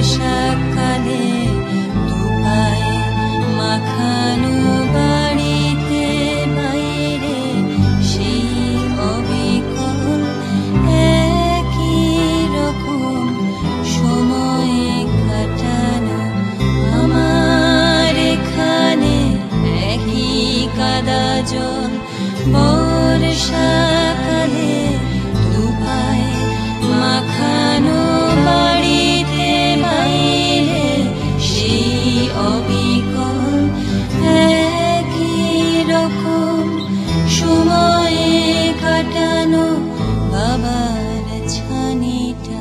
বর্ষাকালে দুপায়ে মাখানো বাড়িতে বাইরে সেই অবিকল একই রকম সময় কাটানো আমার এখানে একই কাদা জল বর্ষাকালে দুপায়ে মাখানো বাড়িতে বাইরে সেই অবিকল একই রকম সময়ে কাটানো বাবার ছানিটা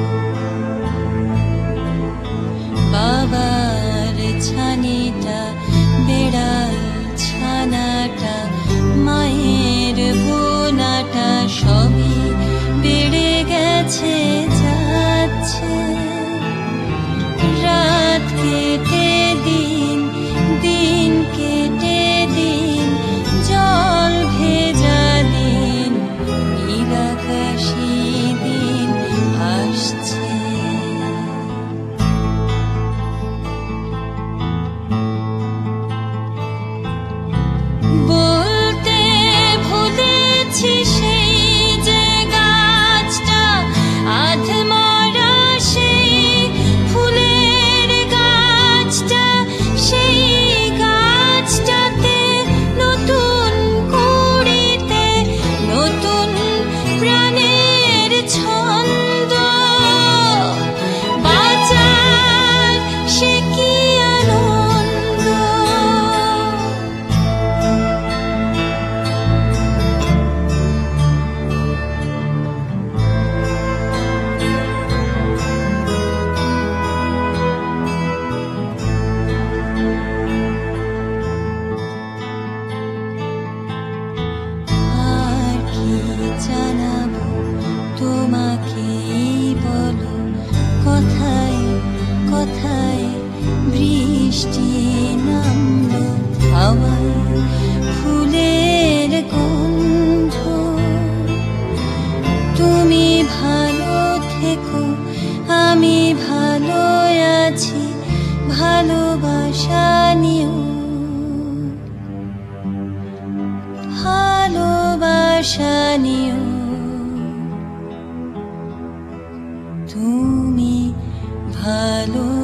বেড়াল ছানাটা মায়ের বোনাটা সবই বেড়ে গেছে যাচ্ছে রাত কেটে দিন দিন কেটে দিন জল ভেজা দিন নীলাকাশী দিন আসছে বলতে ভুলেছি সেই যে গাছটা আধমরা সেই ফুলের গাছটা সেই গাছটাতে নতুন কুড়িতে নতুন প্রাণের ছন্দ বাঁচার সে কি আনন্দ আর কি জানাবো তোমাকে বলো কথায় কথায় বৃষ্টি নামলো হাওয়ায় ফুলের গন্ধ তুমি ভালো থেকো আমি ভালো আছি ভালোবাসা নিও ভালোবাসা নিও তুমি ভালো